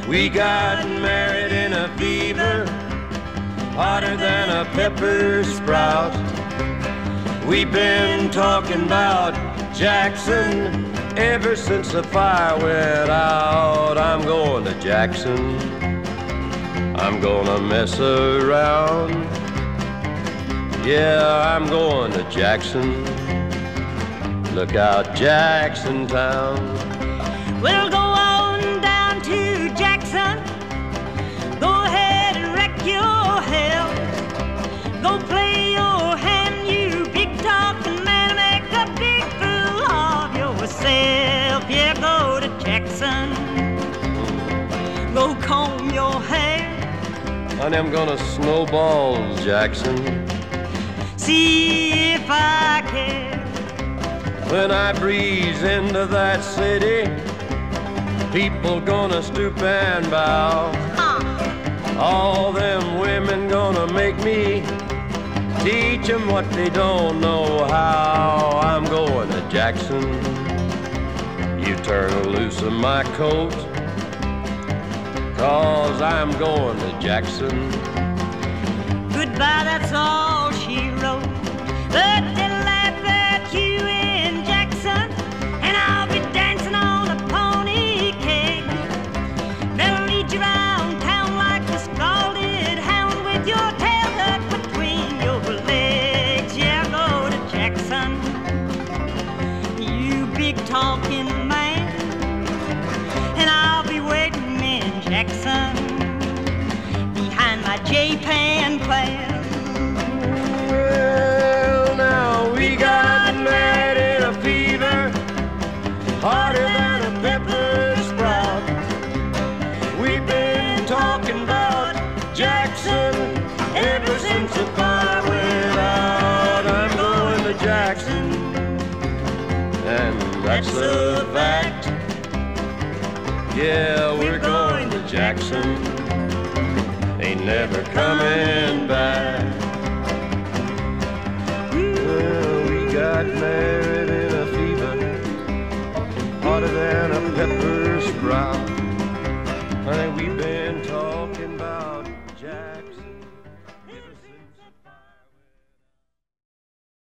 We got married in a fever, hotter than a pepper sprout. We've been talking about Jackson ever since the fire went out. I'm going to Jackson, I'm gonna mess around. Yeah, I'm going to Jackson. Look out, Jackson Town. We'll go on down to Jackson. Go ahead and wreck your hell. Go play your hand, you big talking man. Make a big fool of yourself. Yeah, go to Jackson. Go comb your hair. Honey, I'm gonna snowball Jackson. See if I care. When I breeze into that city, people gonna stoop and bow. All them women gonna make me teach them what they don't know how. I'm going to Jackson. You turn loose of my coat, 'cause I'm going to Jackson. Goodbye, that's all she wrote. But they'll laugh at you in Jackson, and I'll be dancing on a pony keg. They'll lead you around town like a scalded hound with your tail tucked between your legs. Yeah, go to Jackson, you big talking man, and I'll be waiting in Jackson behind my J-Pan plan. Well, now we got married in a fever, hotter than a pepper sprout. We've been talking about Jackson ever since the fire went out. I'm going to Jackson, and that's a fact. Yeah, we're going to Jackson, ain't never coming back. Well, we got married in a fever, hotter than a pepper sprout. Honey, we've been talking